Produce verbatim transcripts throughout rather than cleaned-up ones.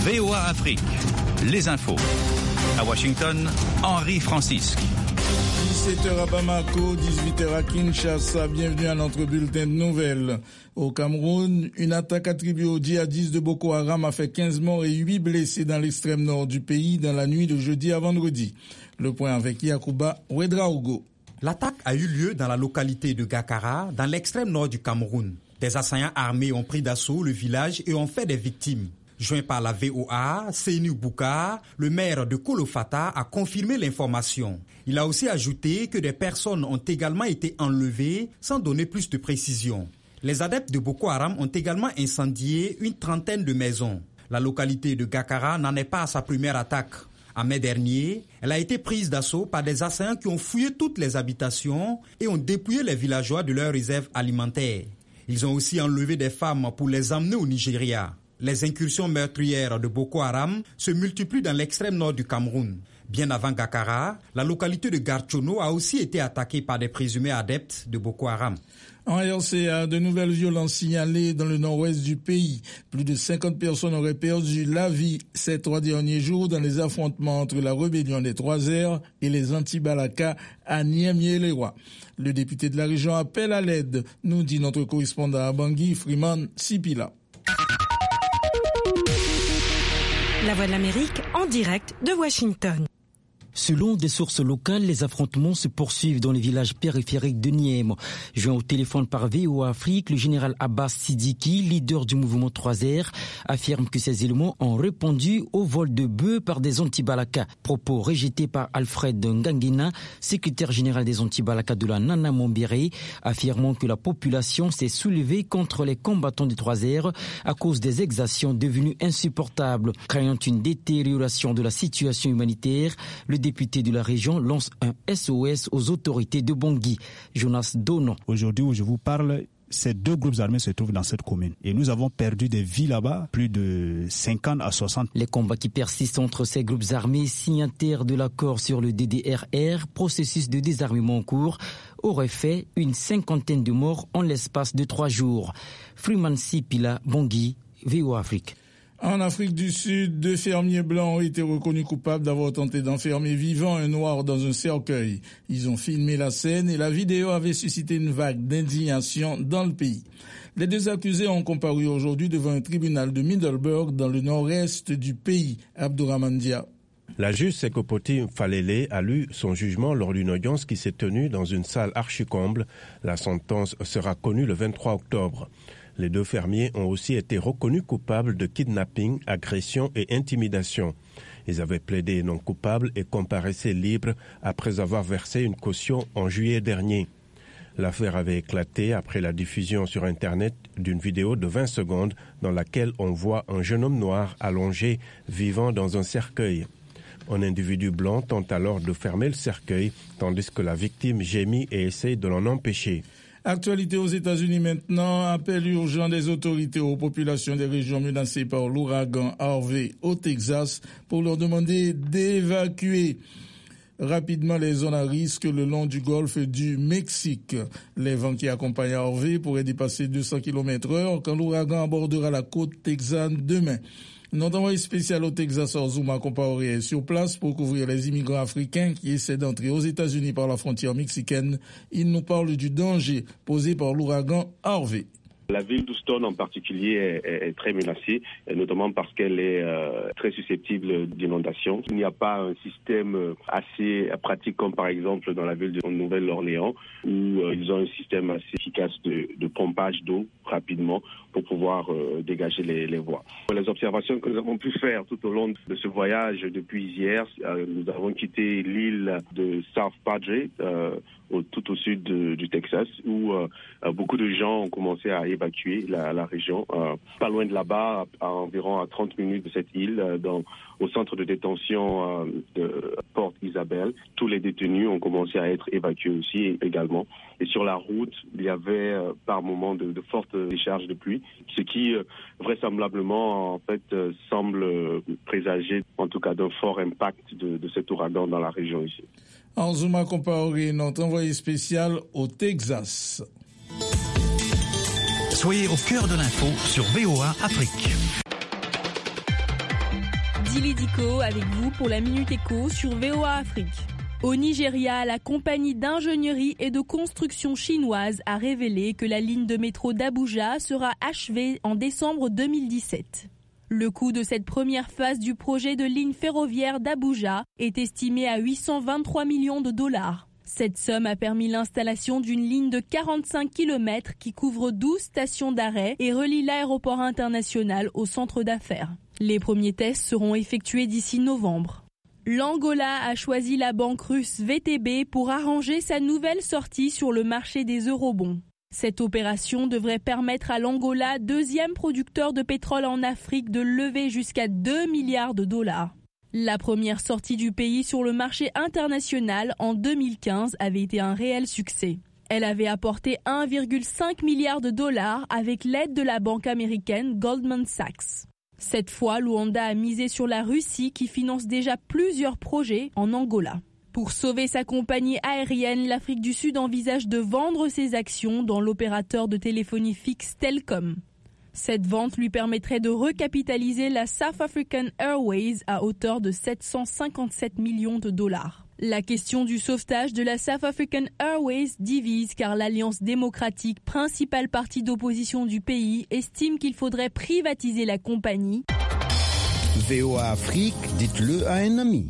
V O A Afrique, les infos. À Washington, Henri Francisque. dix-sept heures à Bamako, dix-huit heures à Kinshasa. Bienvenue à notre bulletin de nouvelles. Au Cameroun, une attaque attribuée aux djihadistes de Boko Haram a fait quinze morts et huit blessés dans l'extrême nord du pays dans la nuit de jeudi à vendredi. Le point avec Yacouba Ouedraogo. L'attaque a eu lieu dans la localité de Gakara, dans l'extrême nord du Cameroun. Des assaillants armés ont pris d'assaut le village et ont fait des victimes. Joint par la V O A, Seynou Bouka, le maire de Kolofata, a confirmé l'information. Il a aussi ajouté que des personnes ont également été enlevées sans donner plus de précision. Les adeptes de Boko Haram ont également incendié une trentaine de maisons. La localité de Gakara n'en est pas à sa première attaque. En mai dernier, elle a été prise d'assaut par des assaillants qui ont fouillé toutes les habitations et ont dépouillé les villageois de leurs réserves alimentaires. Ils ont aussi enlevé des femmes pour les emmener au Nigeria. Les incursions meurtrières de Boko Haram se multiplient dans l'extrême nord du Cameroun. Bien avant Gakara, la localité de Garchono a aussi été attaquée par des présumés adeptes de Boko Haram. En R C A, de nouvelles violences signalées dans le nord-ouest du pays. Plus de cinquante personnes auraient perdu la vie ces trois derniers jours dans les affrontements entre la rébellion des Trois Airs et les anti-Balaka à Niamey-les-Rois. Le député de la région appelle à l'aide, nous dit notre correspondant à Bangui, Freeman Sipila. La Voix de l'Amérique en direct de Washington. Selon des sources locales, les affrontements se poursuivent dans les villages périphériques de Niamey. Joint au téléphone par V O A Afrique, le général Abbas Sidiki, leader du mouvement Trois Airs, affirme que ces éléments ont répondu au vol de bœufs par des anti-Balaka. Propos rejetés par Alfred Ngangina, secrétaire général des anti-Balaka de la Nana Mombéré, affirmant que la population s'est soulevée contre les combattants des Trois Airs à cause des exactions devenues insupportables. Craignant une détérioration de la situation humanitaire, le député de la région lance un S O S aux autorités de Bangui. Jonas Dono. Aujourd'hui où je vous parle, ces deux groupes armés se trouvent dans cette commune. Et nous avons perdu des vies là-bas, plus de cinquante à soixante. Les combats qui persistent entre ces groupes armés signataires de l'accord sur le D D R R, processus de désarmement en cours, auraient fait une cinquantaine de morts en l'espace de trois jours. Freeman Sipila, Bangui, V O A Afrique. En Afrique du Sud, deux fermiers blancs ont été reconnus coupables d'avoir tenté d'enfermer vivant un noir dans un cercueil. Ils ont filmé la scène et la vidéo avait suscité une vague d'indignation dans le pays. Les deux accusés ont comparu aujourd'hui devant un tribunal de Middelburg dans le nord-est du pays. Abdourahmane Dia. La juge Sekopoti Falele a lu son jugement lors d'une audience qui s'est tenue dans une salle archi-comble. La sentence sera connue le vingt-trois octobre. Les deux fermiers ont aussi été reconnus coupables de kidnapping, agression et intimidation. Ils avaient plaidé non coupables et comparaissaient libres après avoir versé une caution en juillet dernier. L'affaire avait éclaté après la diffusion sur Internet d'une vidéo de vingt secondes dans laquelle on voit un jeune homme noir allongé vivant dans un cercueil. Un individu blanc tente alors de fermer le cercueil tandis que la victime gémit et essaie de l'en empêcher. Actualité aux États-Unis maintenant, appel urgent des autorités aux populations des régions menacées par l'ouragan Harvey au Texas pour leur demander d'évacuer rapidement les zones à risque le long du golfe du Mexique. Les vents qui accompagnent Harvey pourraient dépasser deux cents kilomètres heure quand l'ouragan abordera la côte texane demain. Notre envoyé spécial au Texas, Orzuma Compaoré, est sur place pour couvrir les immigrants africains qui essaient d'entrer aux États-Unis par la frontière mexicaine. Il nous parle du danger posé par l'ouragan Harvey. La ville d'Houston en particulier est, est, est très menacée, notamment parce qu'elle est euh, très susceptible d'inondations. Il n'y a pas un système assez pratique comme par exemple dans la ville de Nouvelle-Orléans où euh, ils ont un système assez efficace de, de pompage d'eau rapidement pour pouvoir euh, dégager les, les voies. Les observations que nous avons pu faire tout au long de ce voyage depuis hier, euh, nous avons quitté l'île de South Padre, euh, au, tout au sud de, du Texas, où euh, beaucoup de gens ont commencé à évacuer la, la région. Euh, pas loin de là-bas, à, à environ à trente minutes de cette île, euh, dans, au centre de détention euh, de Port Isabel, tous les détenus ont commencé à être évacués aussi également. Et sur la route, il y avait euh, par moments de, de fortes décharges de pluie, ce qui euh, vraisemblablement en fait euh, semble euh, présager en tout cas d'un fort impact de, de cet ouragan dans la région ici. Orzuma Compaoré, notre envoyé spécial au Texas. Soyez au cœur de l'info sur V O A Afrique. Zili Diko avec vous pour la Minute Éco sur V O A Afrique. Au Nigeria, la compagnie d'ingénierie et de construction chinoise a révélé que la ligne de métro d'Abuja sera achevée en décembre deux mille dix-sept. Le coût de cette première phase du projet de ligne ferroviaire d'Abuja est estimé à huit cent vingt-trois millions de dollars. Cette somme a permis l'installation d'une ligne de quarante-cinq kilomètres qui couvre douze stations d'arrêt et relie l'aéroport international au centre d'affaires. Les premiers tests seront effectués d'ici novembre. L'Angola a choisi la banque russe V T B pour arranger sa nouvelle sortie sur le marché des eurobonds. Cette opération devrait permettre à l'Angola, deuxième producteur de pétrole en Afrique, de lever jusqu'à deux milliards de dollars. La première sortie du pays sur le marché international en deux mille quinze avait été un réel succès. Elle avait apporté un virgule cinq milliard de dollars avec l'aide de la banque américaine Goldman Sachs. Cette fois, Luanda a misé sur la Russie qui finance déjà plusieurs projets en Angola. Pour sauver sa compagnie aérienne, l'Afrique du Sud envisage de vendre ses actions dans l'opérateur de téléphonie fixe Telkom. Cette vente lui permettrait de recapitaliser la South African Airways à hauteur de sept cent cinquante-sept millions de dollars. La question du sauvetage de la South African Airways divise car l'Alliance démocratique, principal parti d'opposition du pays, estime qu'il faudrait privatiser la compagnie. V O A Afrique, dites-le à un ami.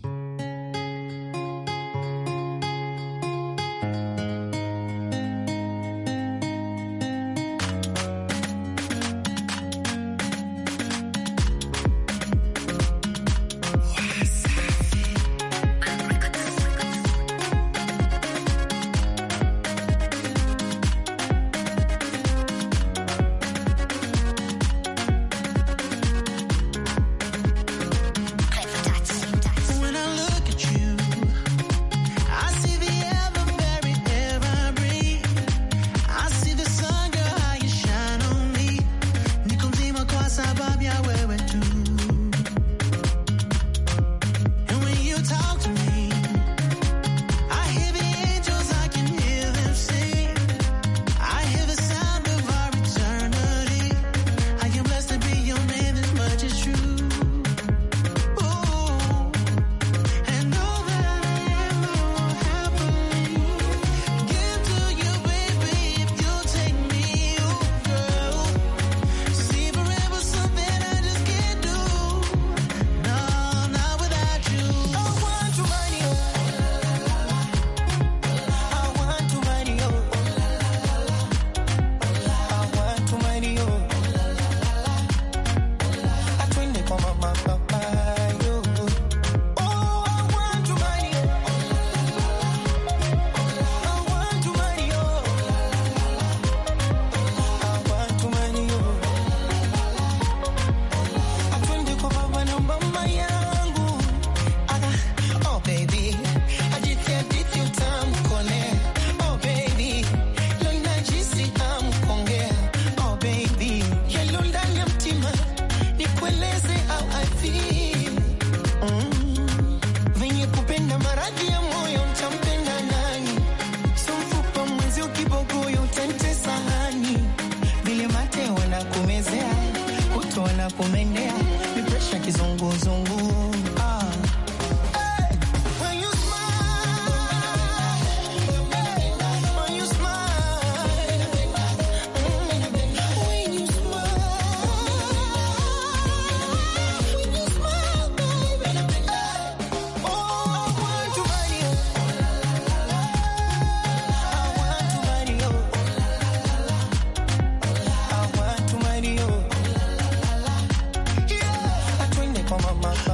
Mama.